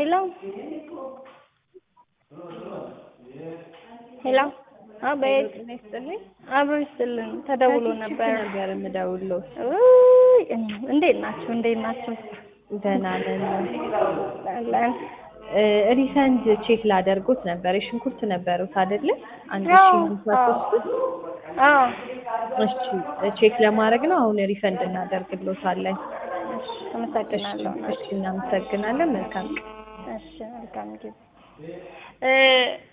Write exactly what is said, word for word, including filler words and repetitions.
ሄሎ ሄሎ አቤት ነስተልኝ አብሮ ይስጥልኝ ተደውሎ ነበር ነበር የምደውለው ውይ እንዴት ናችሁ እንዴት ናችሁ ደህና ነን አለን ሪሰንድ ቼክ ላደርጉት ነበር ሽንኩርት ነበሩት አይደለ አንድ ሺህ ሃምሳ ሶስት አዎ እሺ ቼክ ለማድረግ ነው አሁን ሪፈንድ እናደርግልዎታለን እሺ አመሰግናለሁ እሺ እናመሰግናለን መልካም እሺ መልካም ጊዜ እ